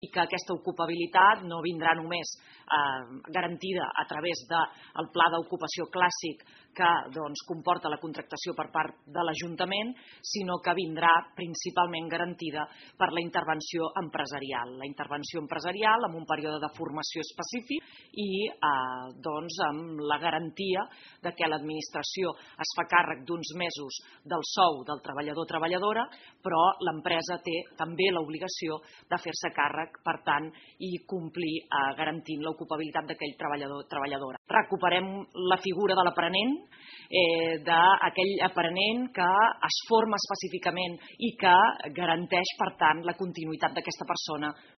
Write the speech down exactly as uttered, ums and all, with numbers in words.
i que aquesta ocupabilitat no vindrà només eh, garantida a través del pla d'ocupació clàssic que doncs, comporta la contractació per part de l'Ajuntament, sinó que vindrà principalment garantida per la intervenció empresarial. La intervenció empresarial amb un període de formació específic i eh, doncs, amb la garantia de que l'administració es fa càrrec d'uns mesos del sou del treballador o treballadora, però l'empresa té també l'obligació de fer-se càrrec, per tant, i complir eh, garantint l'ocupabilitat d'aquell treballador o treballadora. Recuperem la figura de l'aprenent, eh, d'aquell aprenent que es forma específicament i que garanteix, per tant, la continuïtat d'aquesta persona